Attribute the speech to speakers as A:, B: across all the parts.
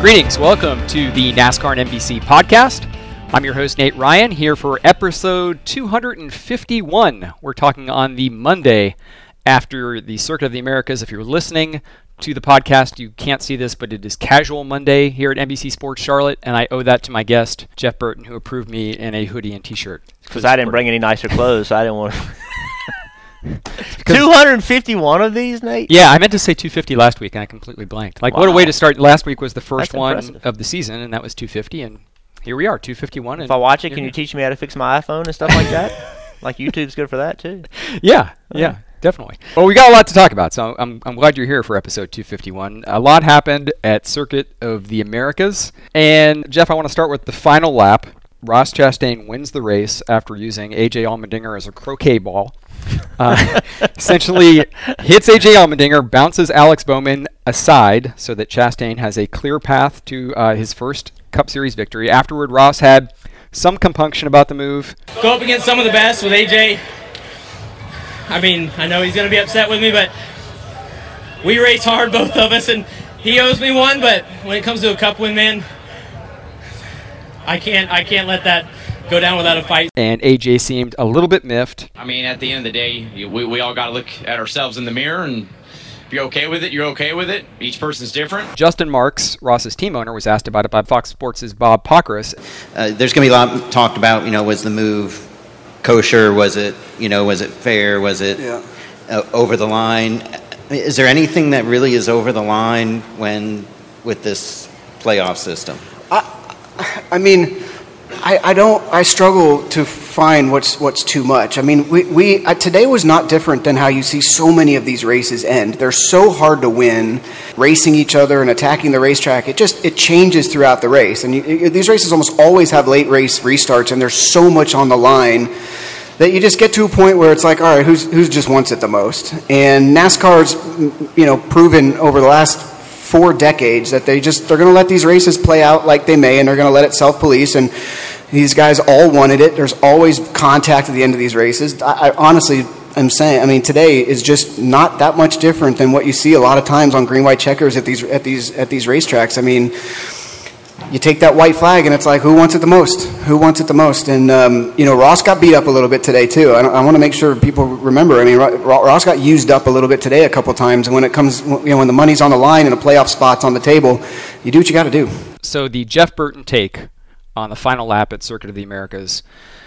A: Greetings. Welcome to the NASCAR and NBC podcast. I'm your host, Nate Ryan, here for episode 251. We're talking on the Monday after the Circuit of the Americas. If you're listening to the podcast, you can't see this, but it is Casual Monday here at NBC Sports Charlotte, and I owe that to my guest, Jeff Burton, who approved me in a hoodie and t-shirt.
B: Because I didn't bring any nicer clothes, so I didn't want to... 251 of these, Nate?
A: Yeah, I meant to say 250 last week, and I completely blanked. Wow. What a way to start. Last week was the first one of the season, and that was 250, and here we are, 251.
B: If I watch it, can you teach me how to fix my iPhone and stuff like that? Like YouTube's good for that, too.
A: Yeah, definitely. Well, we got a lot to talk about, so I'm glad you're here for episode 251. A lot happened at Circuit of the Americas, and Jeff, I want to start with the final lap. Ross Chastain wins the race after using A.J. Allmendinger as a croquet ball. Essentially hits A.J. Allmendinger, bounces Alex Bowman aside so that Chastain has a clear path to his first Cup Series victory. Afterward, Ross had some compunction about the move.
C: Go up against some of the best with A.J. I mean, I know he's going to be upset with me, but we race hard, both of us, and he owes me one, but when it comes to a Cup win, man, I can't let that go down without a fight.
A: And AJ seemed a little bit miffed.
D: I mean, at the end of the day, we all got to look at ourselves in the mirror, and if you're okay with it, you're okay with it. Each person's different.
A: Justin Marks, Ross's team owner, was asked about it by Fox Sports' Bob Pockrass.
E: There's going to be a lot talked about, was the move kosher? Was it fair? Was it over the line? Is there anything that really is over the line with this playoff system?
F: I struggle to find what's too much. I mean, today was not different than how you see so many of these races end. They're so hard to win, racing each other and attacking the racetrack. It changes throughout the race, and these races almost always have late race restarts, and there's so much on the line that you just get to a point where it's like, all right, who's just wants it the most? And NASCAR's proven over the last 4 decades that they're going to let these races play out like they may, and they're going to let it self-police, and these guys all wanted it. There's always contact at the end of these races. I honestly am saying, today is just not that much different than what you see a lot of times on green white checkers at these racetracks. I mean, you take that white flag and it's like, who wants it the most? Who wants it the most? And Ross got beat up a little bit today too. I want to make sure people remember. I mean, Ross got used up a little bit today a couple times. And when it comes, when the money's on the line and a playoff spot's on the table, you do what you got to do.
A: So the Jeff Burton take on the final lap at Circuit of the Americas,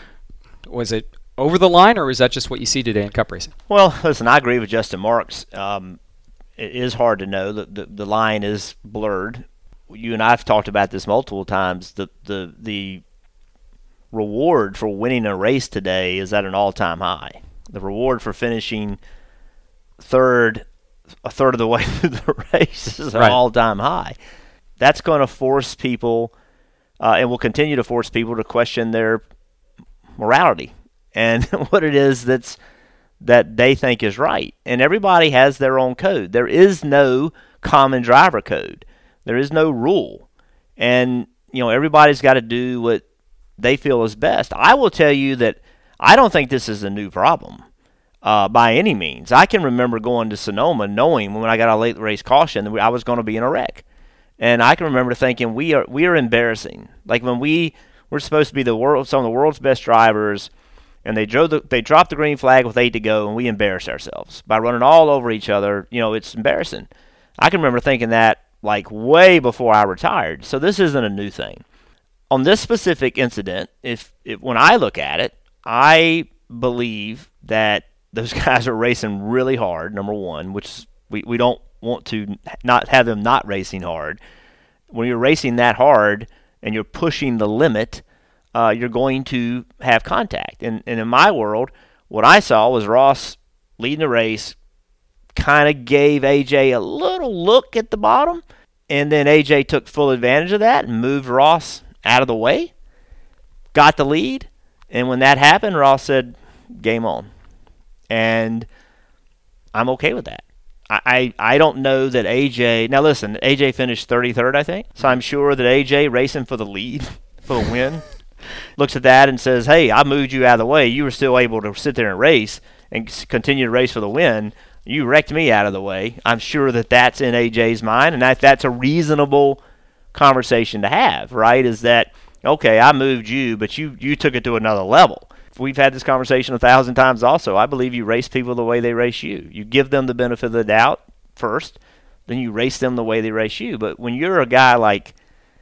A: was it over the line, or is that just what you see today in Cup racing?
B: Well, listen, I agree with Justin Marks. It is hard to know. The line is blurred. You and I have talked about this multiple times. The reward for winning a race today is at an all-time high. The reward for finishing a third of the way through the race is an all-time high. That's going to force people, and will continue to force people to question their morality and what it is that they think is right. And everybody has their own code. There is no common driver code. There is no rule, and everybody's got to do what they feel is best. I will tell you that I don't think this is a new problem by any means. I can remember going to Sonoma knowing when I got a late race caution that I was going to be in a wreck, and I can remember thinking we are embarrassing. Like when we're supposed to be some of the world's best drivers, and they dropped the green flag with 8 to go, and we embarrassed ourselves by running all over each other. It's embarrassing. I can remember thinking that like way before I retired. So this isn't a new thing. On this specific incident, when I look at it, I believe that those guys are racing really hard, number one, which we don't want to not have them not racing hard. When you're racing that hard and you're pushing the limit, you're going to have contact. And in my world, what I saw was Ross leading the race, kind of gave AJ a little look at the bottom, and then AJ took full advantage of that and moved Ross out of the way, got the lead, and when that happened, Ross said, game on. And I'm okay with that. I don't know that AJ... Now listen, AJ finished 33rd, I think, so I'm sure that AJ, racing for the lead, for the win, looks at that and says, hey, I moved you out of the way. You were still able to sit there and race and continue to race for the win. You wrecked me out of the way. I'm sure that that's in AJ's mind, and that's a reasonable conversation to have, right? Is that, okay, I moved you, but you took it to another level. We've had this conversation 1,000 times also. I believe you race people the way they race you. You give them the benefit of the doubt first, then you race them the way they race you. But when you're a guy like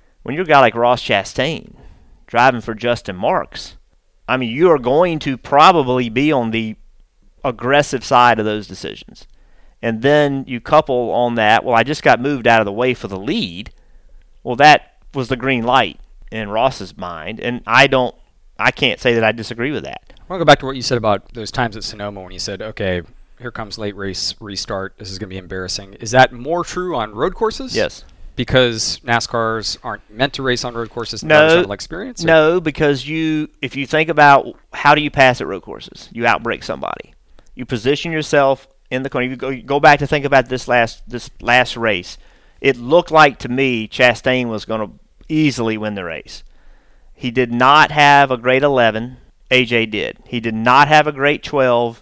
B: Ross Chastain driving for Justin Marks, I mean, you are going to probably be on the aggressive side of those decisions. And then you couple on that, well, I just got moved out of the way for the lead. Well, that was the green light in Ross's mind, and I can't say that I disagree with that.
A: I want to go back to what you said about those times at Sonoma when you said, okay, here comes late race restart. This is going to be embarrassing. Is that more true on road courses?
B: Yes.
A: Because NASCARs aren't meant to race on road courses and
B: no
A: experience?
B: No, because if you think about how do you pass at road courses, you outbrake somebody. You position yourself in the corner. You go back to think about this last race. It looked like to me Chastain was going to easily win the race. He did not have a great 11. AJ did. He did not have a great 12.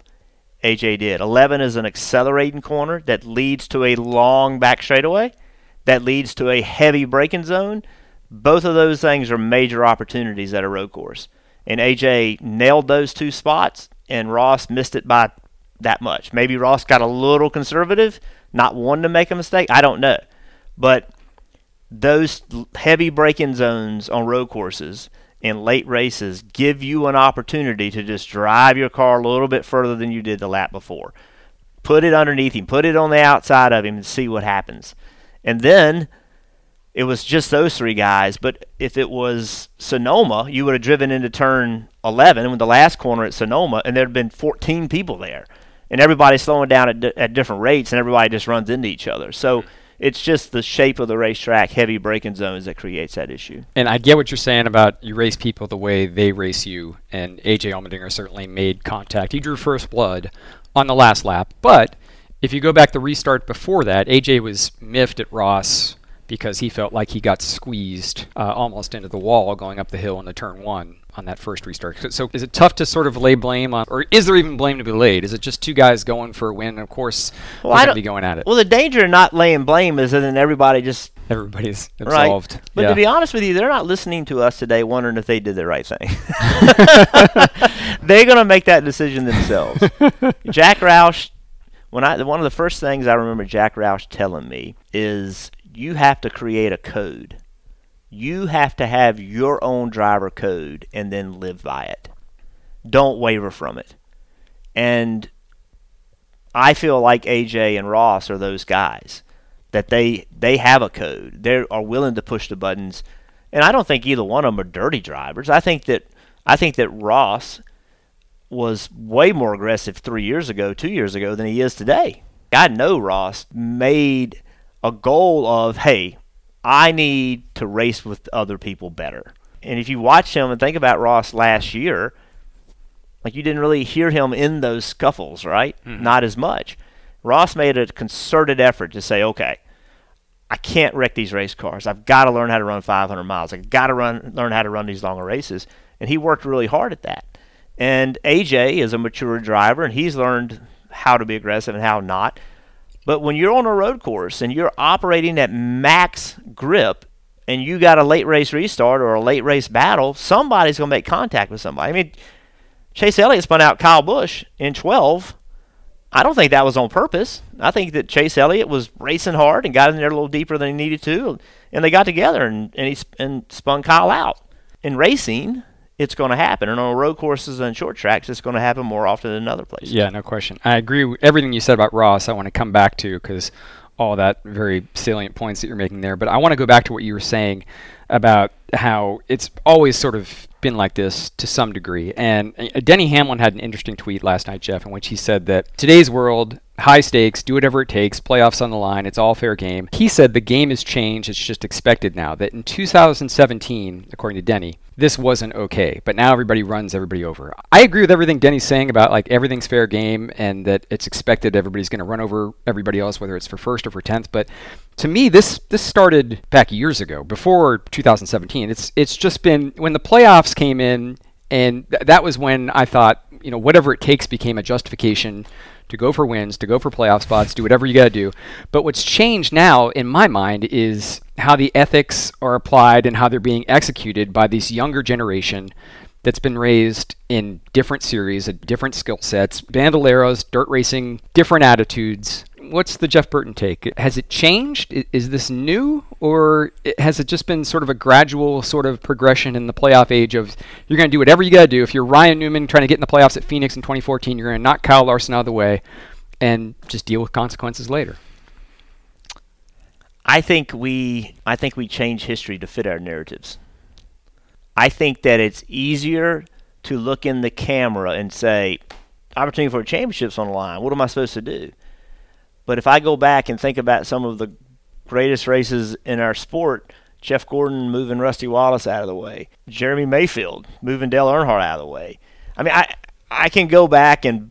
B: AJ did. 11 is an accelerating corner that leads to a long back straightaway, that leads to a heavy braking zone. Both of those things are major opportunities at a road course. And AJ nailed those two spots, and Ross missed it by that much. Maybe Ross got a little conservative, not wanting to make a mistake. I don't know. But those heavy braking zones on road courses in late races give you an opportunity to just drive your car a little bit further than you did the lap before. Put it underneath him. Put it on the outside of him and see what happens. And then it was just those three guys. But if it was Sonoma, you would have driven into turn 11 with the last corner at Sonoma, and there had been 14 people there. And everybody's slowing down at different rates, and everybody just runs into each other. So it's just the shape of the racetrack, heavy braking zones, that creates that issue.
A: And I get what you're saying about you race people the way they race you, and A.J. Allmendinger certainly made contact. He drew first blood on the last lap, but if you go back the restart before that, A.J. was miffed at Ross because he felt like he got squeezed almost into the wall going up the hill into turn one on that first restart. So is it tough to sort of lay blame on, or is there even blame to be laid? Is it just two guys going for a win? And of course, they're going to be going at it.
B: Well, the danger in not laying blame is that then everybody's
A: absolved.
B: Right. But to be honest with you, they're not listening to us today wondering if they did the right thing. They're going to make that decision themselves. Jack Roush, one of the first things I remember Jack Roush telling me is you have to create a code. You have to have your own driver code and then live by it. Don't waver from it. And I feel like AJ and Ross are those guys, that they have a code. They are willing to push the buttons. And I don't think either one of them are dirty drivers. I think that Ross was way more aggressive 2 years ago than he is today. I know Ross made a goal of, hey, I need to race with other people better. And if you watch him and think about Ross last year, like, you didn't really hear him in those scuffles, right? Mm-hmm. Not as much. Ross made a concerted effort to say, okay, I can't wreck these race cars. I've got to learn how to run 500 miles. I've got to learn how to run these longer races. And he worked really hard at that. And AJ is a mature driver, and he's learned how to be aggressive and how not. But when you're on a road course and you're operating at max grip and you got a late race restart or a late race battle, somebody's going to make contact with somebody. I mean, Chase Elliott spun out Kyle Busch in 12. I don't think that was on purpose. I think that Chase Elliott was racing hard and got in there a little deeper than he needed to, and they got together and he spun Kyle out. In racing, it's going to happen. And on road courses and short tracks, it's going to happen more often than other places.
A: Yeah, no question. I agree with everything you said about Ross. I want to come back to, because all that very salient points that you're making there. But I want to go back to what you were saying about how it's always sort of been like this to some degree. And Denny Hamlin had an interesting tweet last night, Jeff, in which he said that today's world, high stakes, do whatever it takes, playoffs on the line, it's all fair game. He said the game has changed, it's just expected now. That in 2017, according to Denny, this wasn't okay, but now everybody runs everybody over. I agree with everything Denny's saying about, like, everything's fair game and that it's expected everybody's going to run over everybody else, whether it's for first or for 10th. But to me, this started back years ago, before 2017. It's just been, when the playoffs came in And that was when I thought, whatever it takes became a justification to go for wins, to go for playoff spots, do whatever you got to do. But what's changed now, in my mind, is how the ethics are applied and how they're being executed by this younger generation that's been raised in different series, different skill sets, bandoleros, dirt racing, different attitudes. What's the Jeff Burton take? Has it changed? Is this new? Or has it just been sort of a gradual sort of progression in the playoff age of you're going to do whatever you got to do? If you're Ryan Newman trying to get in the playoffs at Phoenix in 2014, you're going to knock Kyle Larson out of the way and just deal with consequences later.
B: I think we change history to fit our narratives. I think that it's easier to look in the camera and say, opportunity for a championship's on the line. What am I supposed to do? But if I go back and think about some of the greatest races in our sport, Jeff Gordon moving Rusty Wallace out of the way, Jeremy Mayfield moving Dale Earnhardt out of the way. I mean, I can go back and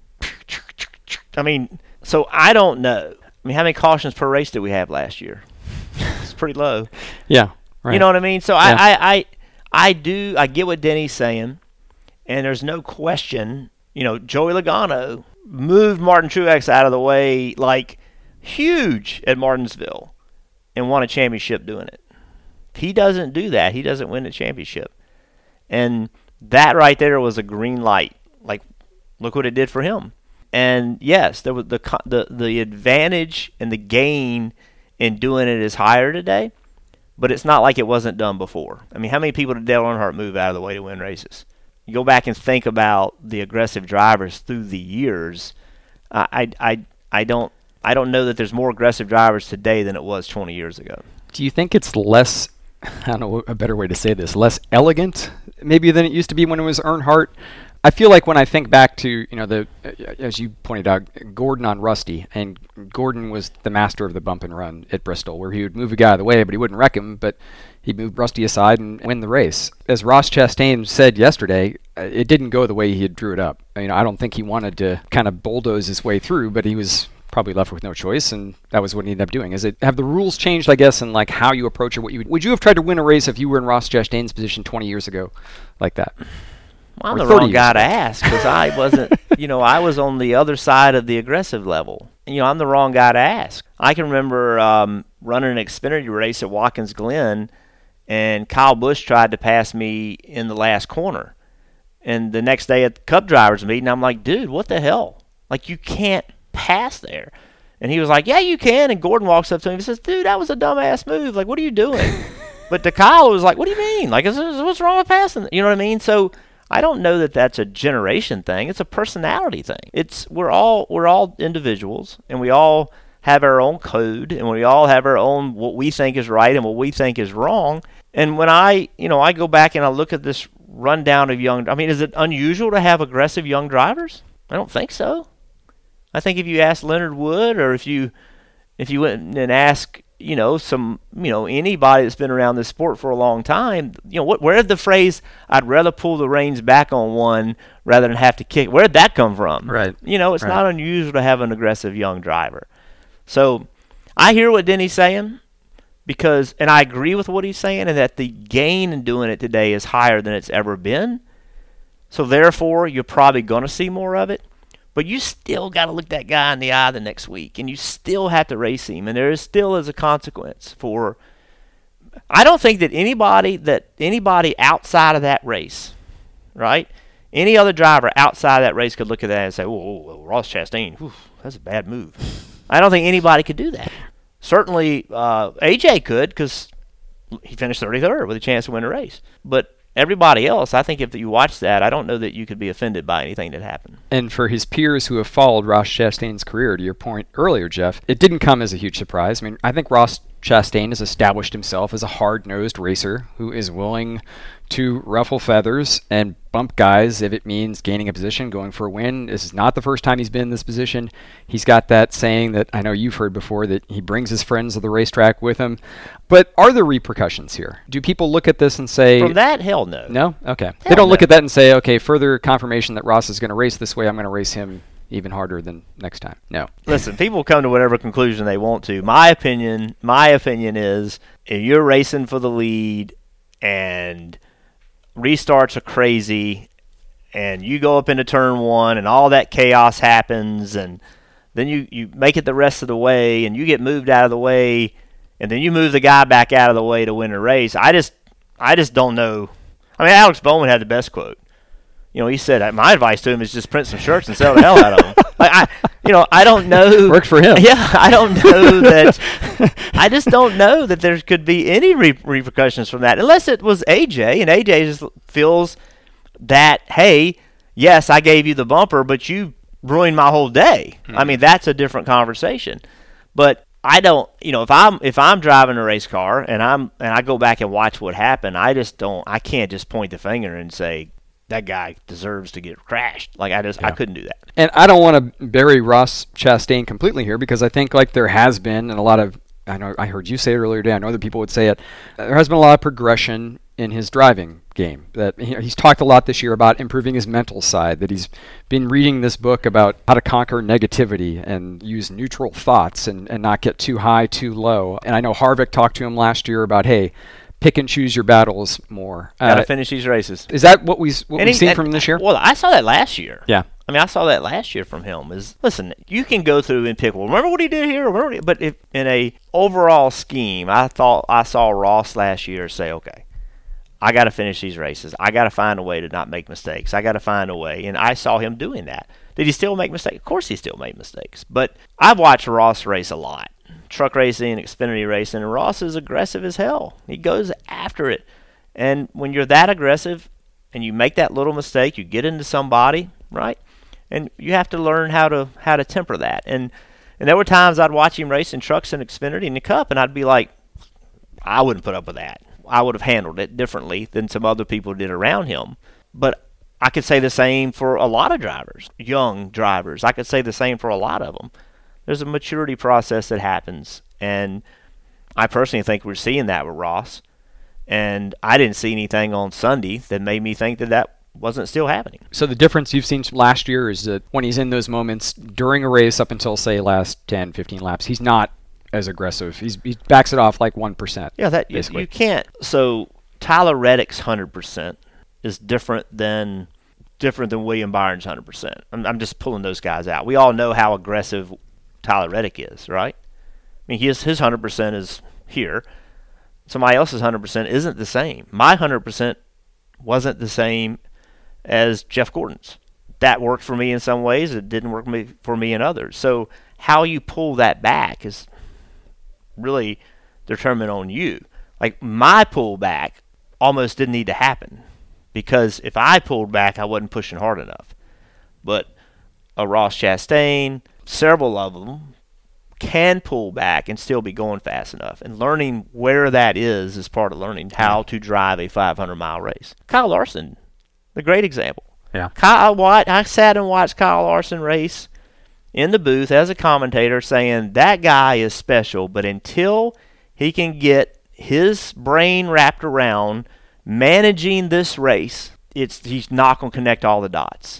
B: so I don't know. I mean, how many cautions per race did we have last year? It's pretty low.
A: Yeah, right.
B: You know what I mean? So yeah. I get what Denny's saying, and there's no question, Joey Logano moved Martin Truex out of the way like huge at Martinsville and won a championship doing it. He doesn't do that. He doesn't win a championship. And that right there was a green light. Like, look what it did for him. And yes, there was the advantage and the gain in doing it is higher today, but it's not like it wasn't done before. I mean, how many people did Dale Earnhardt move out of the way to win races? You go back and think about the aggressive drivers through the years. I don't know that there's more aggressive drivers today than it was 20 years ago.
A: Do you think it's less, I don't know a better way to say this, less elegant maybe than it used to be when it was Earnhardt? I feel like when I think back to, as you pointed out, Gordon on Rusty, and Gordon was the master of the bump and run at Bristol, where he would move a guy out of the way, but he wouldn't wreck him, but he'd move Rusty aside and win the race. As Ross Chastain said yesterday, it didn't go the way he had drew it up. I don't think he wanted to kind of bulldoze his way through, but he was probably left with no choice, and that was what he ended up doing. Have the rules changed, I guess, in like how you approach it? Would you have tried to win a race if you were in Ross Chastain's position 20 years ago like that?
B: Well, I'm the wrong guy to ask because I wasn't, I was on the other side of the aggressive level. I'm the wrong guy to ask. I can remember running an Xfinity race at Watkins Glen, and Kyle Busch tried to pass me in the last corner. And the next day at the Cup Drivers meeting, I'm like, dude, what the hell? Like, you can't pass there. And he was like, yeah, you can. And Gordon walks up to him and says, dude, that was a dumbass move. Like, what are you doing? But to Kyle, it was like, what do you mean? Like, what's wrong with passing? You know what I mean? So I don't know that that's a generation thing. It's a personality thing. We're all individuals, and we all have our own code, and we all have our own what we think is right and what we think is wrong. And when I go back and I look at this rundown of is it unusual to have aggressive young drivers? I don't think so. I think if you ask Leonard Wood, or if you went and ask anybody that's been around this sport for a long time, where did the phrase "I'd rather pull the reins back on one rather than have to kick"? Where did that come from?
A: Right.
B: It's
A: right.
B: Not unusual to have an aggressive young driver. So I hear what Denny's saying and I agree with what he's saying, and that the gain in doing it today is higher than it's ever been. So therefore, you're probably going to see more of it. But you still got to look that guy in the eye the next week, and you still have to race him, and there still is a consequence for. I don't think that anybody outside of that race, right? Any other driver outside of that race could look at that and say, "Oh, Ross Chastain, that's a bad move." I don't think anybody could do that. Certainly, AJ could, because he finished 33rd with a chance to win a race, but. Everybody else, I think if you watch that, I don't know that you could be offended by anything that happened.
A: And for his peers who have followed Ross Chastain's career, to your point earlier, Jeff, it didn't come as a huge surprise. I mean, I think Ross Chastain has established himself as a hard-nosed racer who is willing to ruffle feathers and bump guys if it means gaining a position, going for a win. This is not the first time he's been in this position. He's got that saying that I know you've heard before, that he brings his friends to the racetrack with him. But are there repercussions here? Do people look at this and say...
B: From that, hell no.
A: No? Okay. They don't look at that and say, okay, further confirmation that Ross is going to race this way, I'm going to race him even harder than next time. No.
B: Listen, people come to whatever conclusion they want to. My opinion is, if you're racing for the lead and restarts are crazy and you go up into turn 1 and all that chaos happens, and then you make it the rest of the way and you get moved out of the way, and then you move the guy back out of the way to win a race. I just don't know. I mean, Alex Bowman had the best quote. He said, my advice to him is just print some shirts and sell the hell out of them. I don't know.
A: Worked for him.
B: Yeah, I don't know that. I just don't know that there could be any repercussions from that, unless it was AJ, and AJ just feels that, hey, yes, I gave you the bumper, but you ruined my whole day. I mean, that's a different conversation. But I don't, if I'm driving a race car and I go back and watch what happened, I can't just point the finger and say that guy deserves to get crashed. I couldn't do that.
A: And I don't want to bury Ross Chastain completely here, because I think there has been, and a lot of, I know I heard you say it earlier today, I know other people would say it, there has been a lot of progression in his driving game. That he's talked a lot this year about improving his mental side, that he's been reading this book about how to conquer negativity and use neutral thoughts and not get too high, too low. And I know Harvick talked to him last year about, hey, pick and choose your battles more.
B: Got to finish these races.
A: Is that what we've seen from him this year?
B: Well, I saw that last year.
A: Yeah.
B: I mean, I saw that last year from him. Listen, you can go through and pick, well, remember what he did here? But if in a overall scheme, I thought I saw Ross last year say, okay, I got to finish these races. I got to find a way to not make mistakes. I got to find a way. And I saw him doing that. Did he still make mistakes? Of course he still made mistakes. But I've watched Ross race a lot. Truck racing, Xfinity racing, and Ross is aggressive as hell. He goes after it. And when you're that aggressive and you make that little mistake, you get into somebody, right? And you have to learn how to temper that. And there were times I'd watch him racing trucks in Xfinity in the Cup, and I'd be like, I wouldn't put up with that. I would have handled it differently than some other people did around him. But I could say the same for a lot of drivers, young drivers. I could say the same for a lot of them. There's a maturity process that happens, and I personally think we're seeing that with Ross. And I didn't see anything on Sunday that made me think that wasn't still happening.
A: So the difference you've seen from last year is that when he's in those moments during a race up until, say, last 10, 15 laps, he's not as aggressive. He backs it off like 1%.
B: Yeah, that you can't. So Tyler Reddick's 100% is different than William Byron's 100%. I'm just pulling those guys out. We all know how aggressive Tyler Reddick is, right? I mean, his 100% is here. Somebody else's 100% isn't the same. My 100% wasn't the same as Jeff Gordon's. That worked for me in some ways. It didn't work for me in others. So how you pull that back is really determined on you. Like, my pullback almost didn't need to happen, because if I pulled back, I wasn't pushing hard enough. But a Ross Chastain, several of them can pull back and still be going fast enough. And learning where that is part of learning how to drive a 500-mile race. Kyle Larson, the great example.
A: Yeah.
B: I sat and watched Kyle Larson race in the booth as a commentator, saying that guy is special, but until he can get his brain wrapped around managing this race, he's not going to connect all the dots.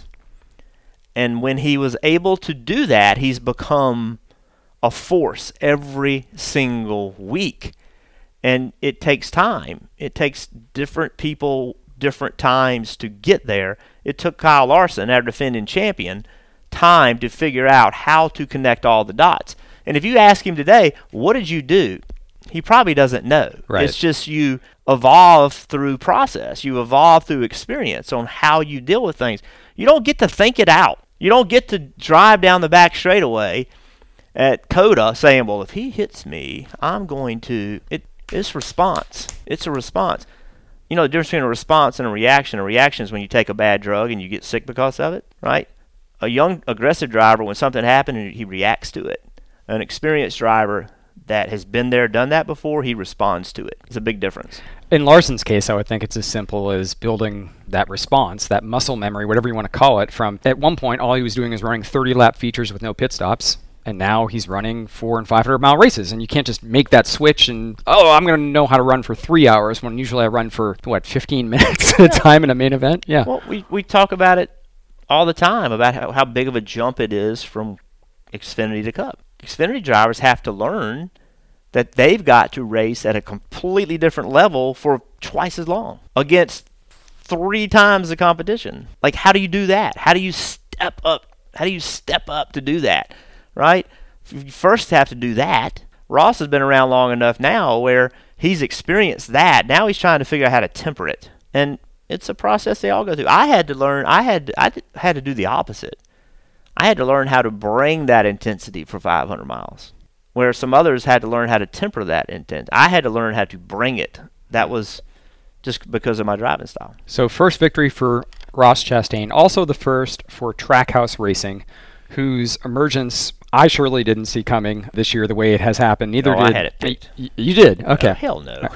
B: And when he was able to do that, he's become a force every single week. And it takes time. It takes different people, different times to get there. It took Kyle Larson, our defending champion, time to figure out how to connect all the dots. And if you ask him today, what did you do? He probably doesn't know.
A: Right.
B: It's just you evolve through process. You evolve through experience on how you deal with things. You don't get to think it out. You don't get to drive down the back straightaway at COTA saying, well, if he hits me, I'm going to... It's response. It's a response. You know the difference between a response and a reaction. A reaction is when you take a bad drug and you get sick because of it, right? A young, aggressive driver, when something happens, he reacts to it. An experienced driver that has been there, done that before, he responds to it. It's a big difference.
A: In Larson's case, I would think it's as simple as building that response, that muscle memory, whatever you want to call it, from at one point, all he was doing is running 30-lap features with no pit stops, and now he's running 400- and 500-mile races, and you can't just make that switch and, I'm going to know how to run for 3 hours when usually I run for, 15 minutes at a time in a main event? Yeah.
B: Well, we talk about it all the time, about how big of a jump it is from Xfinity to Cup. Xfinity drivers have to learn that they've got to race at a completely different level for twice as long against 3 times the competition. Like, how do you do that? How do you step up? How do you step up to do that, right? You first have to do that. Ross has been around long enough now where he's experienced that. Now he's trying to figure out how to temper it. And it's a process they all go through. I had to learn, I had to do the opposite. I had to learn how to bring that intensity for 500 miles, where some others had to learn how to temper that intensity. I had to learn how to bring it. That was just because of my driving style.
A: So first victory for Ross Chastain, also the first for Trackhouse Racing, whose emergence I surely didn't see coming this year the way it has happened. Neither did
B: I had it picked.
A: You did? Okay.
B: Hell no.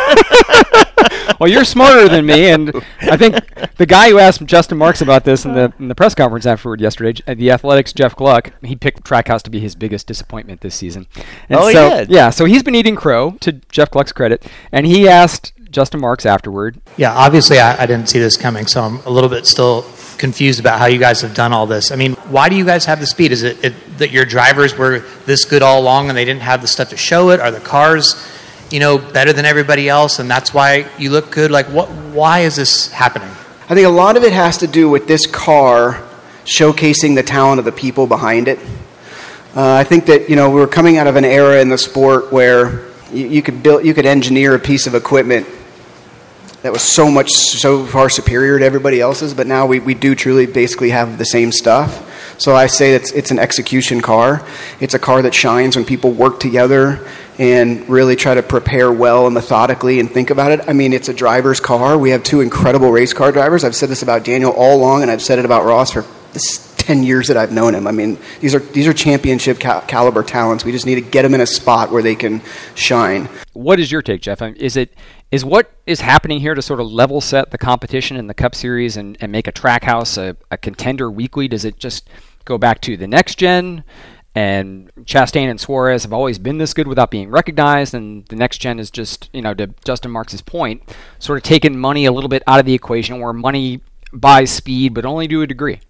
A: Well, you're smarter than me, and I think the guy who asked Justin Marks about this in the press conference afterward yesterday, the Athletics' Jeff Gluck, he picked Trackhouse to be his biggest disappointment this season. And
B: he did?
A: Yeah, so he's been eating crow, to Jeff Gluck's credit, and he asked Justin Marks afterward.
G: Yeah, obviously I didn't see this coming, so I'm a little bit still confused about how you guys have done all this. I mean, why do you guys have the speed? Is it that your drivers were this good all along and they didn't have the stuff to show it? Are the cars, better than everybody else, and that's why you look good? Like, why is this happening?
F: I think a lot of it has to do with this car showcasing the talent of the people behind it. I think that, we were coming out of an era in the sport where you could engineer a piece of equipment that was so far superior to everybody else's, but now we do truly basically have the same stuff. So I say it's an execution car. It's a car that shines when people work together and really try to prepare well and methodically and think about it. I mean, it's a driver's car. We have 2 incredible race car drivers. I've said this about Daniel all along, and I've said it about Ross for this 10 years that I've known him. I mean, these are championship caliber talents. We just need to get them in a spot where they can shine.
A: What is your take, Jeff? Is what is happening here to sort of level set the competition in the Cup Series and make a Trackhouse a contender weekly? Does it just go back to the next gen? And Chastain and Suarez have always been this good without being recognized, and the next gen is just, to Justin Marks' point, sort of taking money a little bit out of the equation, where money buys speed, but only to a degree.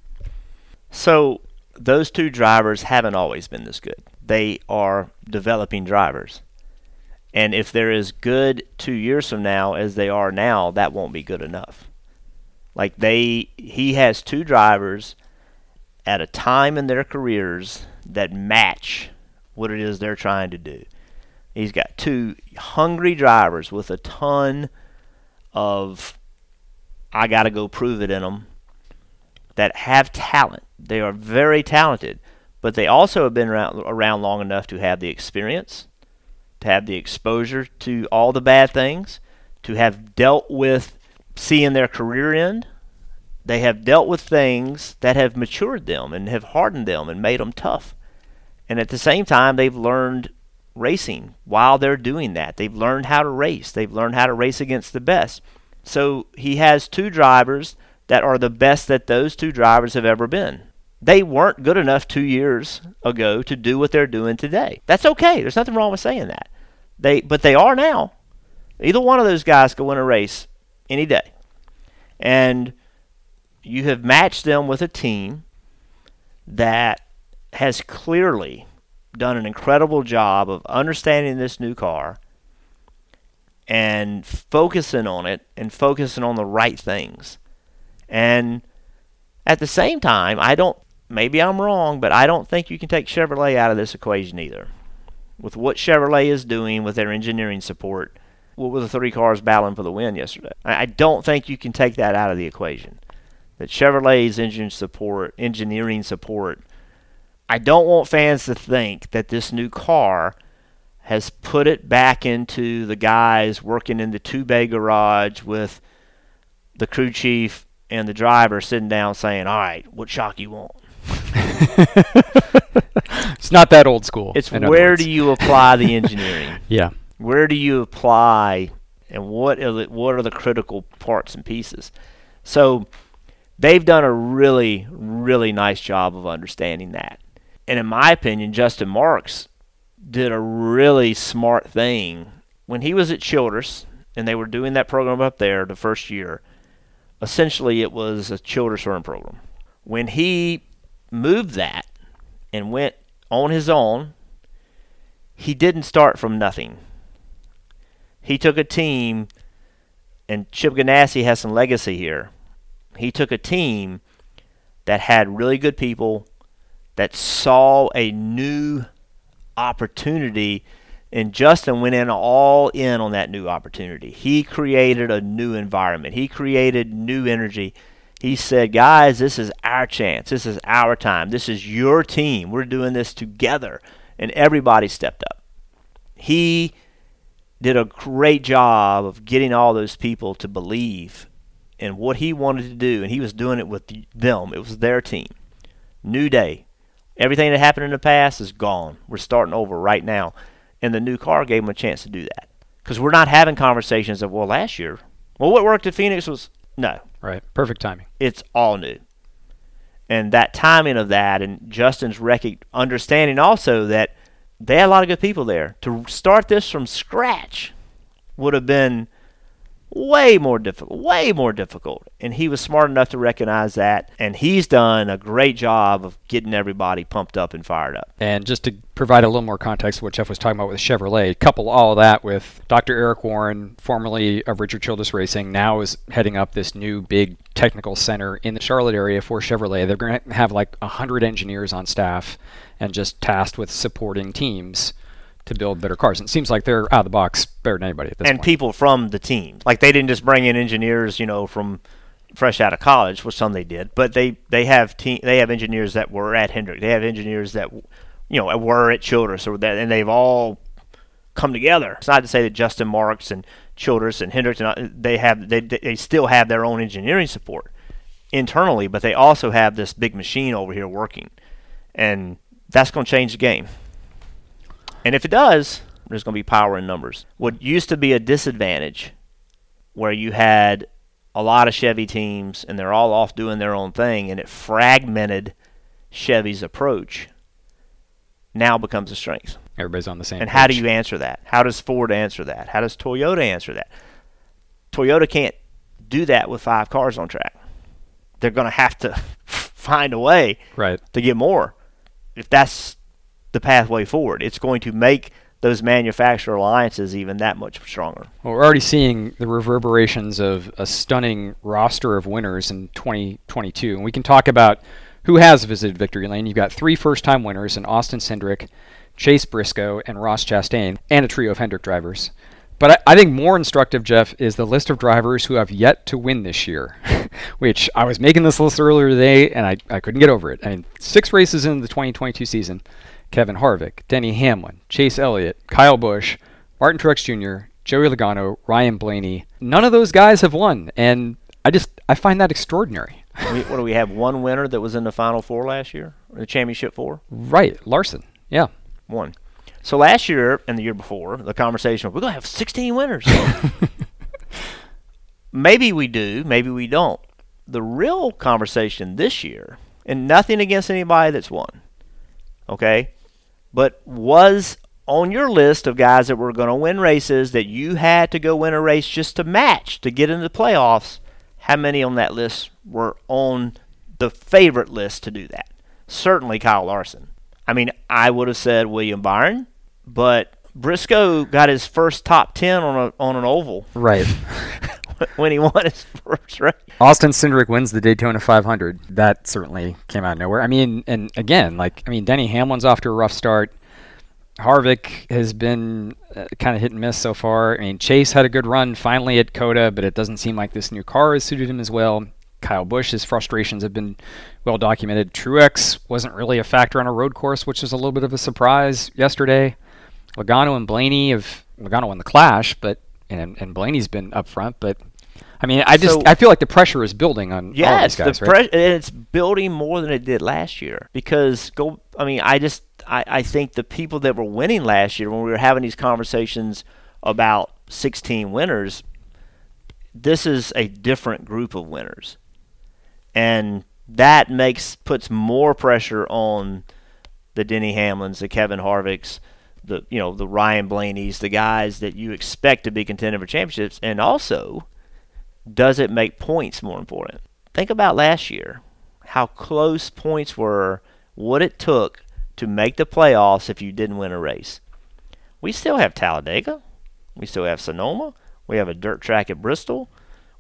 B: So those 2 drivers haven't always been this good. They are developing drivers. And if they're as good 2 years from now as they are now, that won't be good enough. Like he has 2 drivers at a time in their careers that match what it is they're trying to do. He's got 2 hungry drivers with a ton of I got to go prove it in them that have talent. They are very talented, but they also have been around long enough to have the experience, to have the exposure to all the bad things, to have dealt with seeing their career end. They have dealt with things that have matured them and have hardened them and made them tough. And at the same time, they've learned racing while they're doing that. They've learned how to race. They've learned how to race against the best. So he has 2 drivers that are the best that those 2 drivers have ever been. They weren't good enough 2 years ago to do what they're doing today. That's okay. There's nothing wrong with saying that. But they are now. Either one of those guys could win a race any day. And you have matched them with a team that has clearly done an incredible job of understanding this new car and focusing on it and focusing on the right things. And at the same time, maybe I'm wrong, but I don't think you can take Chevrolet out of this equation either. With what Chevrolet is doing with their engineering support, what were the 3 cars battling for the win yesterday? I don't think you can take that out of the equation. That Chevrolet's engineering support, I don't want fans to think that this new car has put it back into the guys working in the 2-bay garage with the crew chief and the driver sitting down saying, all right, what shock you want?
A: It's not that old school.
B: It's where do you apply the engineering?
A: Yeah.
B: Where do you apply, and what are the critical parts and pieces? So they've done a really, really nice job of understanding that. And in my opinion, Justin Marks did a really smart thing. When he was at Childress, and they were doing that program up there the first year, essentially it was a Childress Run program. When he moved that and went on his own, he didn't start from nothing. He took a team And Chip Ganassi has some legacy here. He took a team that had really good people that saw a new opportunity, and Justin went all in on that new opportunity. He created a new environment. He created new energy. He said, guys, this is our chance. This is our time. This is your team. We're doing this together. And everybody stepped up. He did a great job of getting all those people to believe in what he wanted to do, and he was doing it with them. It was their team. New day. Everything that happened in the past is gone. We're starting over right now. And the new car gave them a chance to do that. Because we're not having conversations of, well, last year, well, what worked at Phoenix was, no.
A: Right. Perfect timing.
B: It's all new. And that timing of that, and Justin's understanding also that they had a lot of good people there. To start this from scratch would have been way more difficult. And he was smart enough to recognize that, and he's done a great job of getting everybody pumped up and fired up.
A: And just to provide a little more context to what Jeff was talking about with Chevrolet, couple all of that with Dr. Eric Warren, formerly of Richard Childress Racing, now is heading up this new big technical center in the Charlotte area for Chevrolet. They're going to have like 100 engineers on staff and just tasked with supporting teams to build better cars. And it seems like they're out of the box better than anybody at this point.
B: And people from the team. Like, they didn't just bring in engineers, from fresh out of college, which some they did, but they have engineers that were at Hendrick. They have engineers that were at Childress, and they've all come together. It's not to say that Justin Marks and Childress and Hendrick, they still have their own engineering support internally, but they also have this big machine over here working. And that's going to change the game. And if it does, there's going to be power in numbers. What used to be a disadvantage, where you had a lot of Chevy teams and they're all off doing their own thing, and it fragmented Chevy's approach, now becomes a strength.
A: Everybody's on the same
B: And
A: page.
B: how do you answer that? How does Ford answer that? How does Toyota answer that? Toyota can't do that with 5 cars on track. They're going to have to find a way to get more. If that's the pathway forward, it's going to make those manufacturer alliances even that much stronger.
A: Well, we're already seeing the reverberations of a stunning roster of winners in 2022. And we can talk about who has visited victory lane. You've got 3 first-time winners in Austin Cindric, Chase Briscoe, and Ross Chastain, and a trio of Hendrick drivers. But I think more instructive, Jeff, is the list of drivers who have yet to win this year, which I was making this list earlier today, and I couldn't get over it. I mean, 6 races into the 2022 season. Kevin Harvick, Denny Hamlin, Chase Elliott, Kyle Busch, Martin Truex Jr., Joey Logano, Ryan Blaney. None of those guys have won, and I find that extraordinary.
B: What do we have? One winner that was in the Final Four last year, or the Championship 4?
A: Right, Larson. Yeah,
B: one. So last year and the year before, the conversation was, we're going to have 16 winners. Maybe we do, maybe we don't. The real conversation this year, and nothing against anybody that's won, okay, but was on your list of guys that were going to win races that you had to go win a race just to match, to get into the playoffs, how many on that list were on the favorite list to do that? Certainly Kyle Larson. I mean, I would have said William Byron, but Briscoe got his first top 10 on an oval.
A: Right.
B: When he won his first race.
A: Austin Cindric wins the Daytona 500. That certainly came out of nowhere. I mean, and again, Denny Hamlin's off to a rough start. Harvick has been kind of hit and miss so far. I mean, Chase had a good run finally at COTA, but it doesn't seem like this new car has suited him as well. Kyle Busch, his frustrations have been well documented. Truex wasn't really a factor on a road course, which was a little bit of a surprise yesterday. Logano and Blaney Logano won the Clash, but and Blaney's been up front, but I mean, I feel like the pressure is building on all these guys, right?
B: It's building more than it did last year because I think the people that were winning last year when we were having these conversations about 16 winners, this is a different group of winners, and that puts more pressure on the Denny Hamlins, the Kevin Harvicks, the Ryan Blaney's, the guys that you expect to be contending for championships, and also, does it make points more important? Think about last year, how close points were, what it took to make the playoffs if you didn't win a race. We still have Talladega. We still have Sonoma. We have a dirt track at Bristol.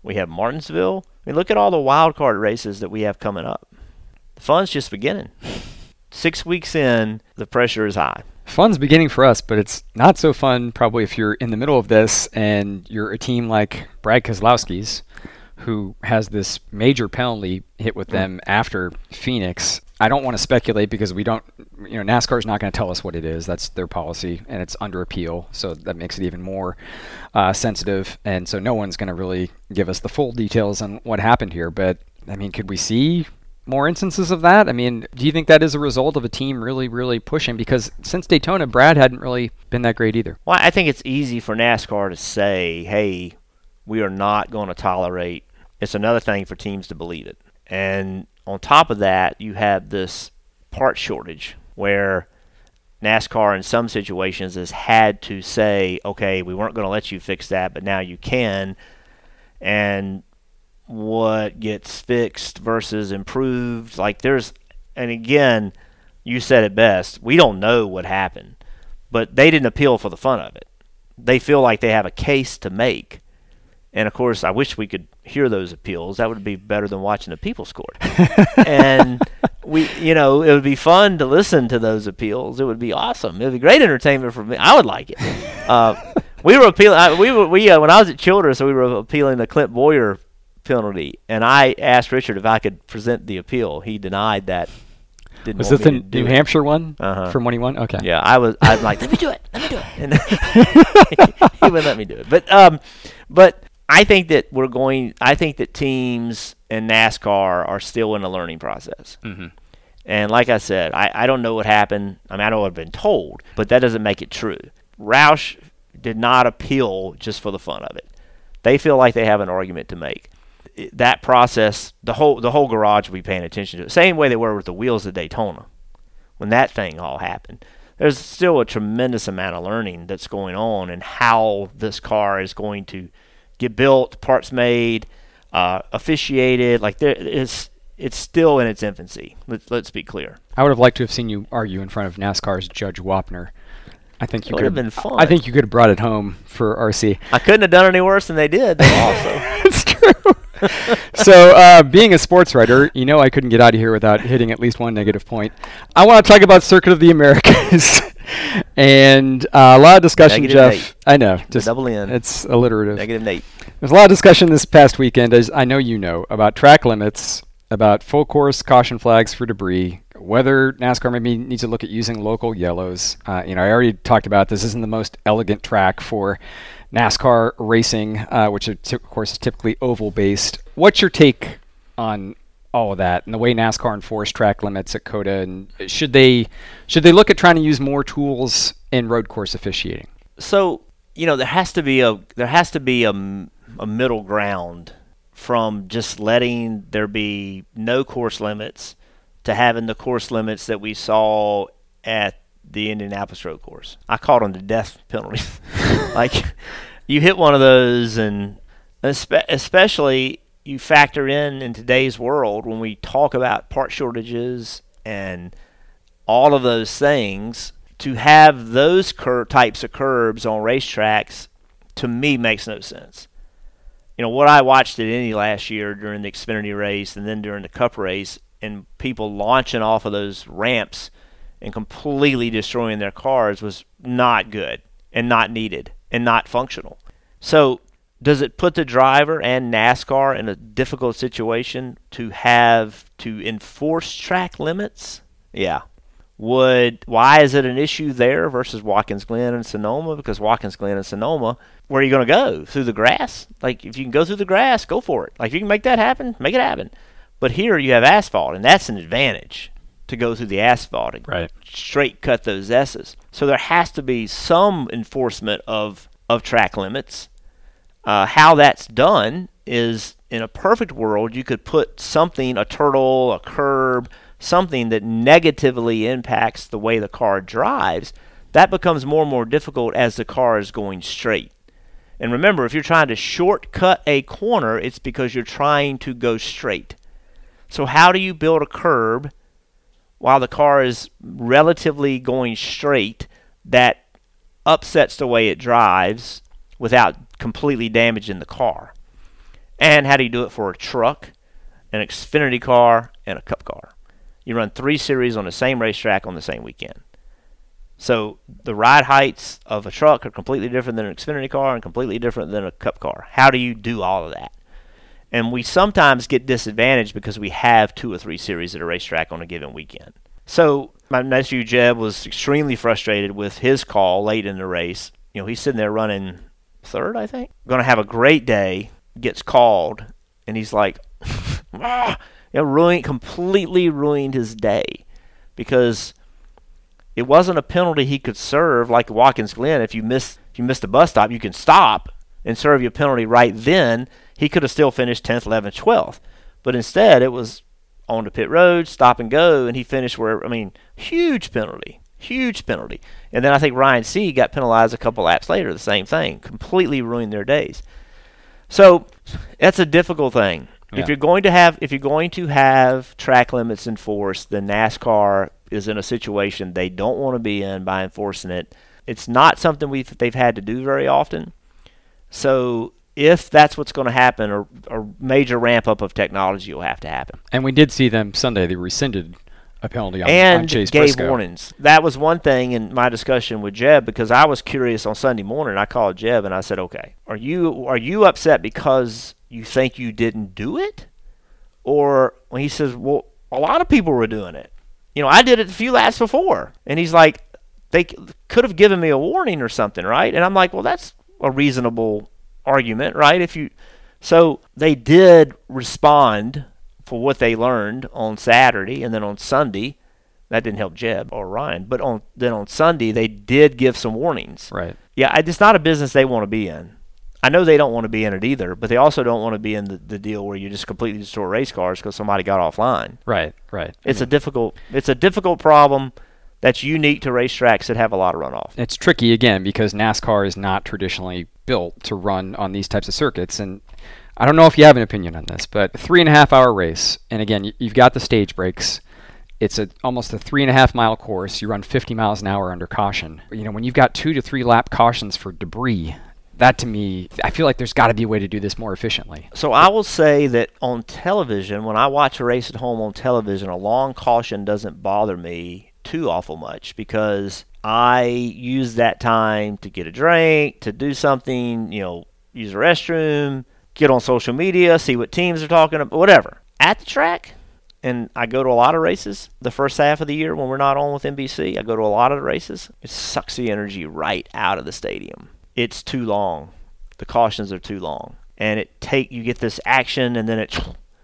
B: We have Martinsville. I mean, look at all the wild card races that we have coming up. The fun's just beginning. 6 weeks in, the pressure is high.
A: Fun's beginning for us, but it's not so fun probably if you're in the middle of this and you're a team like Brad Keselowski's, who has this major penalty hit with them after Phoenix. I don't want to speculate because we don't, NASCAR's not going to tell us what it is. That's their policy, and it's under appeal, so that makes it even more sensitive. And so no one's going to really give us the full details on what happened here. But, I mean, could we see more instances of that? I mean, do you think that is a result of a team really, really pushing? Because since Daytona, Brad hadn't really been that great either.
B: Well, I think it's easy for NASCAR to say, hey, we are not going to tolerate. It's another thing for teams to believe it. And on top of that, you have this part shortage where NASCAR in some situations has had to say, okay, we weren't going to let you fix that, but now you can. And what gets fixed versus improved, and again, you said it best, we don't know what happened, but they didn't appeal for the fun of it. They feel like they have a case to make. And of course, I wish we could hear those appeals. That would be better than watching the people's court. And it would be fun to listen to those appeals. It would be awesome. It would be great entertainment for me. I would like it. We were appealing. When I was at Childress, we were appealing the Clint Boyer penalty, and I asked Richard if I could present the appeal. He denied that.
A: Was this the New Hampshire one from when he won? Okay.
B: Yeah, I'm like, let me do it. And he wouldn't let me do it. But I think that teams and NASCAR are still in a learning process.
A: Mm-hmm.
B: And like I said, I don't know what happened. I mean, I know what I've been told, but that doesn't make it true. Roush did not appeal just for the fun of it. They feel like they have an argument to make. That process, the whole garage will be paying attention to it. Same way they were with the wheels at Daytona when that thing all happened. There's still a tremendous amount of learning that's going on in how this car is going to get built, parts made, officiated. It's still in its infancy. Let's be clear.
A: I would have liked to have seen you argue in front of NASCAR's Judge Wapner. I think you
B: would have been fun.
A: I think you could have brought it home for RC.
B: I couldn't have done any worse than they did.
A: It's true. So, being a sports writer, I couldn't get out of here without hitting at least one negative point. I want to talk about Circuit of the Americas. And a lot of discussion,
B: Negative
A: Jeff. I know. Just
B: double in.
A: It's alliterative.
B: -8.
A: There's a lot of discussion this past weekend, as I know you know, about track limits, about full course caution flags for debris, whether NASCAR maybe needs to look at using local yellows. I already talked about this isn't the most elegant track for NASCAR racing, which of course is typically oval based. What's your take on all of that and the way NASCAR enforced track limits at COTA, and should they look at trying to use more tools in road course officiating?
B: So there has to be a middle ground from just letting there be no course limits to having the course limits that we saw at the Indianapolis Road Course. I called them the death penalties. Like, you hit one of those, and especially you factor in today's world when we talk about part shortages and all of those things, to have those types of curbs on racetracks, to me, makes no sense. What I watched at Indy last year during the Xfinity race and then during the Cup race, and people launching off of those ramps and completely destroying their cars, was not good and not needed and not functional. So does it put the driver and NASCAR in a difficult situation to have to enforce track limits? Yeah. Why is it an issue there versus Watkins Glen and Sonoma? Because Watkins Glen and Sonoma, where are you going to go? Through the grass? Like, if you can go through the grass, go for it. Like, if you can make that happen, make it happen. But here you have asphalt, and that's an advantage, to go through the asphalt and straight cut those S's. So there has to be some enforcement of track limits. How that's done is, in a perfect world, you could put something, a turtle, a curb, something that negatively impacts the way the car drives. That becomes more and more difficult as the car is going straight. And remember, if you're trying to shortcut a corner, it's because you're trying to go straight. So how do you build a curb while the car is relatively going straight that upsets the way it drives without completely damaging the car? And how do you do it for a truck, an Xfinity car, and a Cup car? You run 3 series on the same racetrack on the same weekend. So the ride heights of a truck are completely different than an Xfinity car and completely different than a Cup car. How do you do all of that? And we sometimes get disadvantaged because we have 2 or 3 series at a racetrack on a given weekend. So my nephew Jeb was extremely frustrated with his call late in the race. You know, he's sitting there running 3rd, I think. Going to have a great day, gets called, and he's like, completely ruined his day because it wasn't a penalty he could serve like Watkins Glen. If you missed a bus stop, you can stop and serve your penalty right then. He could have still finished 10th, 11th, 12th. But instead, it was on the pit road, stop and go, and he finished huge penalty. And then I think Ryan C. got penalized a couple laps later, the same thing. Completely ruined their days. So that's a difficult thing. Yeah. If you're going to have track limits enforced, then NASCAR is in a situation they don't want to be in by enforcing it. It's not something they've had to do very often. So if that's what's going to happen, a major ramp up of technology will have to happen.
A: And we did see them Sunday. They rescinded a penalty on Chase
B: Briscoe. And
A: gave
B: warnings. That was one thing in my discussion with Jeb because I was curious on Sunday morning. I called Jeb and I said, okay, are you upset because you think you didn't do it? Or when he says, well, a lot of people were doing it. You know, I did it a few laps before. And he's like, they could have given me a warning or something, right? And I'm like, well, that's a reasonable argument, right? So they did respond for what they learned on Saturday, and then on Sunday, that didn't help Jeb or Ryan, but on Sunday, they did give some warnings.
A: Right.
B: Yeah, it's not a business they want to be in. I know they don't want to be in it either, but they also don't want to be in the deal where you just completely destroy race cars because somebody got offline.
A: Right.
B: It's a difficult problem that's unique to racetracks that have a lot of runoff.
A: It's tricky, again, because NASCAR is not traditionally built to run on these types of circuits. And I don't know if you have an opinion on this, but a 3.5-hour race, and again, you've got the stage breaks. It's almost a 3.5-mile course. You run 50 miles an hour under caution. You know, when you've got 2 to 3 lap cautions for debris, that to me, I feel like there's got to be a way to do this more efficiently.
B: So I will say that on television, when I watch a race at home on television, a long caution doesn't bother me too awful much because I use that time to get a drink, to do something, use a restroom, get on social media, see what teams are talking about, whatever. At the track, and I go to a lot of races the first half of the year when we're not on with NBC, I go to a lot of the races. It sucks the energy right out of the stadium. It's too long. The cautions are too long. And you get this action and then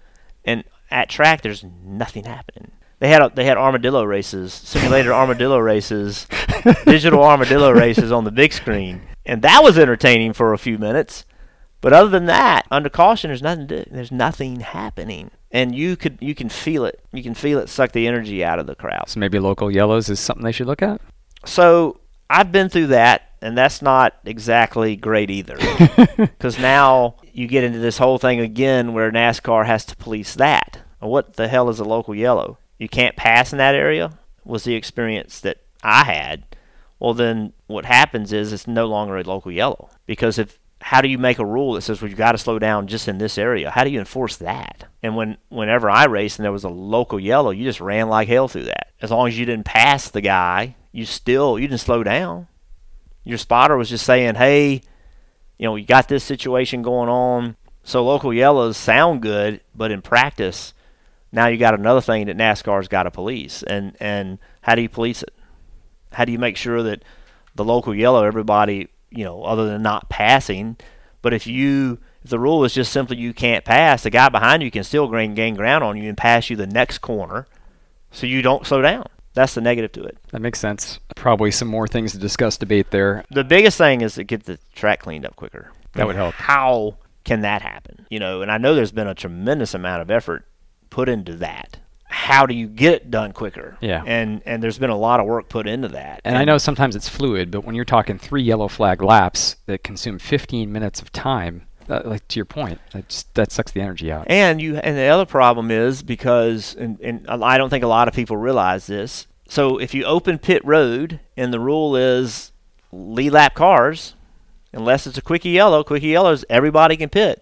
B: and at track there's nothing happening. They had armadillo races, simulated armadillo races, digital armadillo races on the big screen. And that was entertaining for a few minutes. But other than that, under caution there's nothing happening. And you can feel it. You can feel it suck the energy out of the crowd.
A: So maybe local yellows is something they should look at?
B: So I've been through that. And that's not exactly great either, because now you get into this whole thing again where NASCAR has to police that. What the hell is a local yellow? You can't pass in that area, was the experience that I had. Well, then what happens is it's no longer a local yellow, because how do you make a rule that says, well, you've got to slow down just in this area? How do you enforce that? And whenever I raced and there was a local yellow, you just ran like hell through that. As long as you didn't pass the guy, you didn't slow down. Your spotter was just saying, hey, you got this situation going on. So local yellows sound good, but in practice, now you got another thing that NASCAR's got to police. And how do you police it? How do you make sure that the local yellow, everybody, other than not passing, but if the rule is just simply you can't pass, the guy behind you can still gain ground on you and pass you the next corner so you don't slow down. That's the negative to it.
A: That makes sense. Probably some more things to discuss, debate there.
B: The biggest thing is to get the track cleaned up quicker.
A: That would help.
B: How can that happen? And I know there's been a tremendous amount of effort put into that. How do you get it done quicker?
A: Yeah.
B: And there's been a lot of work put into that.
A: And I know sometimes it's fluid, but when you're talking 3 yellow flag laps that consume 15 minutes of time, like to your point, that sucks the energy out.
B: And the other problem is because, and I don't think a lot of people realize this. So if you open pit road and the rule is lead lap cars, unless it's a quickie yellows, everybody can pit.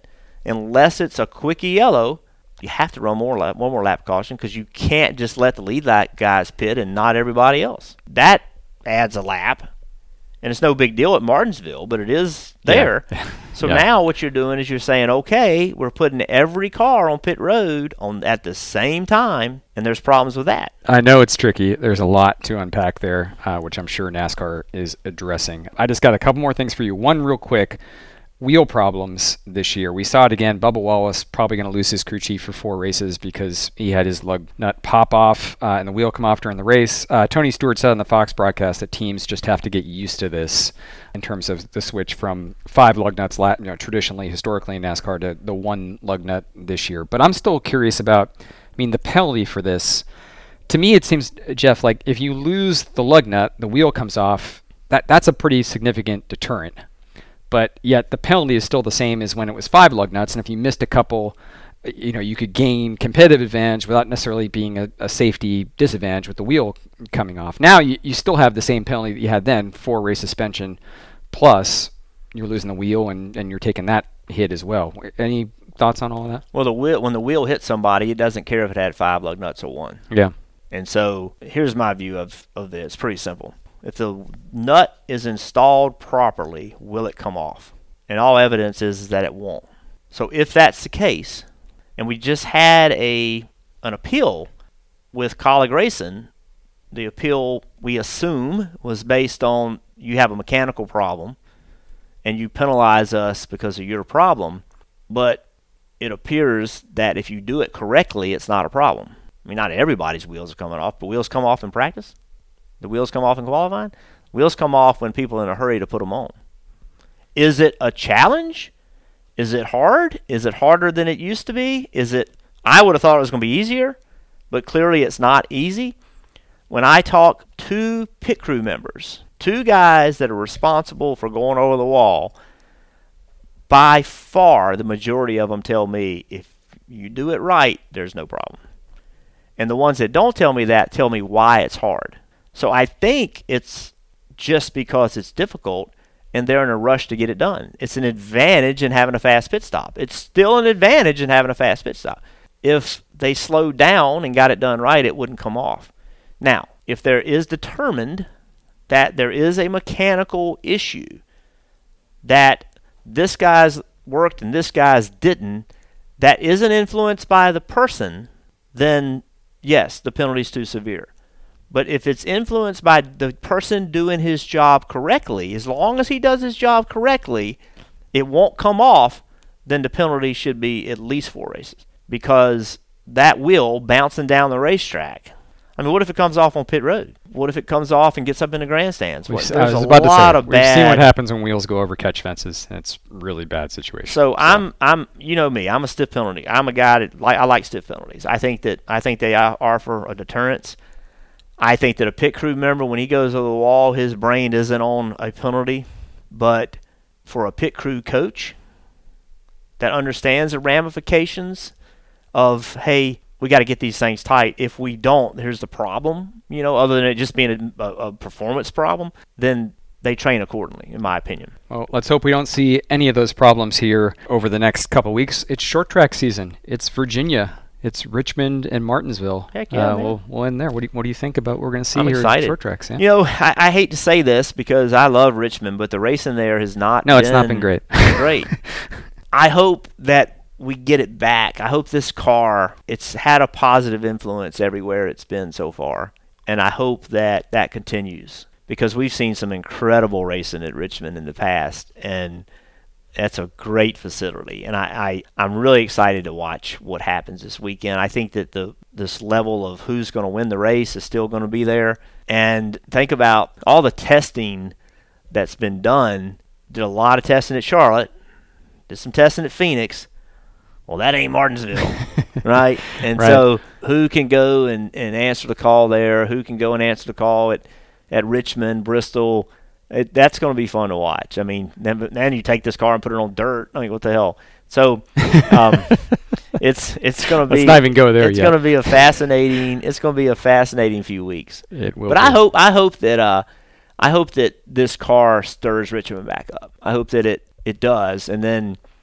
B: unless it's a quickie yellow, you have to run one more lap caution because you can't just let the lead lap guys pit and not everybody else. That adds a lap. And it's no big deal at Martinsville, but it is there.
A: Yeah.
B: So
A: Yeah.
B: now what you're doing is you're saying, okay, we're putting every car on pit road at the same time, and there's problems with that.
A: I know it's tricky. There's a lot to unpack there, which I'm sure NASCAR is addressing. I just got a couple more things for you. One real quick. Wheel problems this year. We saw it again. Bubba Wallace probably going to lose his crew chief for 4 races because he had his lug nut pop off and the wheel come off during the race. Tony Stewart said on the Fox broadcast that teams just have to get used to this in terms of the switch from 5 lug nuts, traditionally, historically in NASCAR, to the 1 lug nut this year. But I'm still curious about, the penalty for this. To me, it seems, Jeff, like if you lose the lug nut, the wheel comes off, that's a pretty significant deterrent. But yet the penalty is still the same as when it was 5 lug nuts, and if you missed a couple, you could gain competitive advantage without necessarily being a safety disadvantage with the wheel coming off. Now you still have the same penalty that you had then, 4 race suspension, plus you're losing the wheel and you're taking that hit as well. Any thoughts on all of that?
B: Well, when the wheel hits somebody, it doesn't care if it had 5 lug nuts or 1.
A: Yeah.
B: And so here's my view of this. It's pretty simple. If the nut is installed properly, will it come off? And all evidence is that it won't. So if that's the case, and we just had an appeal with Kaulig Racing, the appeal we assume was based on you have a mechanical problem and you penalize us because of your problem, but it appears that if you do it correctly, it's not a problem. Not everybody's wheels are coming off, but wheels come off in practice. The wheels come off in qualifying. Wheels come off when people are in a hurry to put them on. Is it a challenge? Is it hard? Is it harder than it used to be? I would have thought it was going to be easier, but clearly it's not easy. When I talk to pit crew members, 2 guys that are responsible for going over the wall, by far the majority of them tell me if you do it right, there's no problem. And the ones that don't tell me that tell me why it's hard. So I think it's just because it's difficult and they're in a rush to get it done. It's an advantage in having a fast pit stop. It's still an advantage in having a fast pit stop. If they slowed down and got it done right, it wouldn't come off. Now, if there is determined that there is a mechanical issue, that this guy's worked and this guy's didn't, that isn't influenced by the person, then yes, the penalty's too severe. But if it's influenced by the person doing his job correctly, as long as he does his job correctly, it won't come off, then the penalty should be at least 4 races. Because that wheel bouncing down the racetrack, what if it comes off on pit road? What if it comes off and gets up in the grandstands? There's a lot of bad.
A: We've seen what happens when wheels go over catch fences, and it's really bad situation.
B: So I'm you know me, I'm a stiff penalty. I'm a guy that I like stiff penalties. I think they are for a deterrence. I think that a pit crew member, when he goes over the wall, his brain isn't on a penalty. But for a pit crew coach that understands the ramifications of, hey, we got to get these things tight. If we don't, here's the problem, other than it just being a performance problem, then they train accordingly, in my opinion.
A: Well, let's hope we don't see any of those problems here over the next couple of weeks. It's short track season. It's Virginia. It's Richmond and Martinsville.
B: Heck yeah, man.
A: We'll end there. What do you think about what we're going to see
B: I'm
A: here
B: excited.
A: in short tracks? Yeah?
B: I hate to say this because I love Richmond, but the racing there has not
A: it's not been great.
B: Great. I hope that we get it back. I hope this car, it's had a positive influence everywhere it's been so far, and I hope that that continues because we've seen some incredible racing at Richmond in the past, and that's a great facility, and I'm really excited to watch what happens this weekend. I think that this level of who's going to win the race is still going to be there. And think about all the testing that's been done. Did a lot of testing at Charlotte, did some testing at Phoenix. Well, that ain't Martinsville, right? And
A: right.
B: So who can go and answer the call there? Who can go and answer the call at Richmond, Bristol? That's going to be fun to watch. Then you take this car and put it on dirt. What the hell? So it's going to be.
A: Let's not even go there
B: it's
A: yet.
B: Going to be a fascinating. It's going to be a fascinating few weeks.
A: It will.
B: But I hope that this car stirs Richmond back up. I hope that it does, and then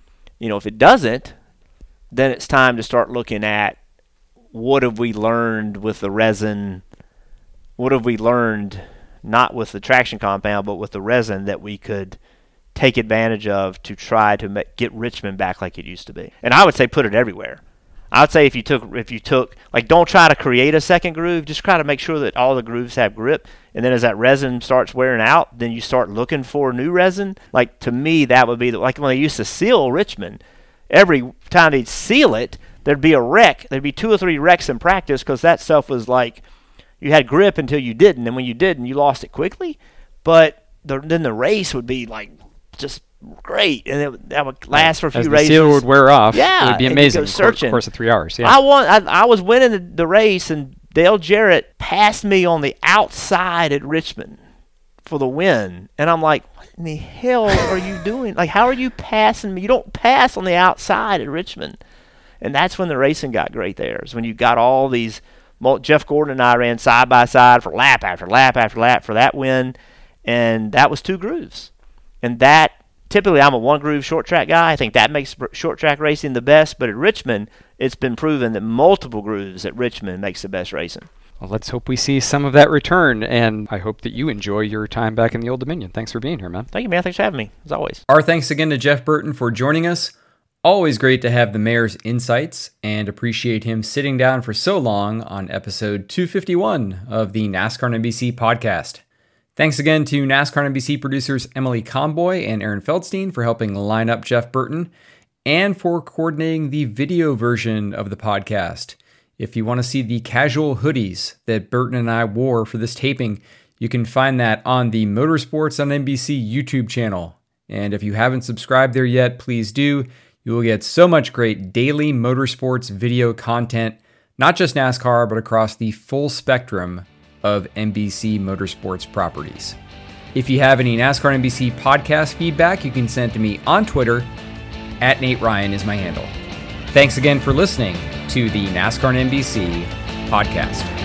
B: If it doesn't, then it's time to start looking at what have we learned with the resin. What have we learned, not with the traction compound, but with the resin that we could take advantage of to try to get Richmond back like it used to be. And I would say put it everywhere. I would say if you took like, don't try to create a second groove, just try to make sure that all the grooves have grip. And then as that resin starts wearing out, then you start looking for new resin. Like, to me, that would be like when they used to seal Richmond. Every time they'd seal it, there'd be a wreck. There'd be 2 or 3 wrecks in practice because that stuff was like, you had grip until you didn't, and when you didn't, you lost it quickly. But then the race would be like just great, and that would last for a few races.
A: As the seal would wear off,
B: yeah,
A: it would be amazing.
B: Searching.
A: Of course of 3 hours. Yeah,
B: I was winning the race, and Dale Jarrett passed me on the outside at Richmond for the win, and I'm like, what in the hell are you doing? Like, how are you passing me? You don't pass on the outside at Richmond. And that's when the racing got great there, is when you got all these. Jeff Gordon and I ran side by side for lap after lap after lap for that win, and that was 2 grooves. And that, typically I'm a 1 groove short track guy. I think that makes short track racing the best, but at Richmond, it's been proven that multiple grooves at Richmond makes the best racing.
A: Well, let's hope we see some of that return, and I hope that you enjoy your time back in the Old Dominion. Thanks for being here, man.
B: Thank you, man. Thanks for having me, as always.
A: Our thanks again to Jeff Burton for joining us. Always great to have the mayor's insights, and appreciate him sitting down for so long on episode 251 of the NASCAR and NBC podcast. Thanks again to NASCAR and NBC producers Emily Conboy and Aaron Feldstein for helping line up Jeff Burton, and for coordinating the video version of the podcast. If you want to see the casual hoodies that Burton and I wore for this taping, you can find that on the Motorsports on NBC YouTube channel. And if you haven't subscribed there yet, please do. You will get so much great daily motorsports video content, not just NASCAR, but across the full spectrum of NBC Motorsports properties. If you have any NASCAR and NBC podcast feedback, you can send it to me on Twitter. @NateRyan is my handle. Thanks again for listening to the NASCAR and NBC podcast.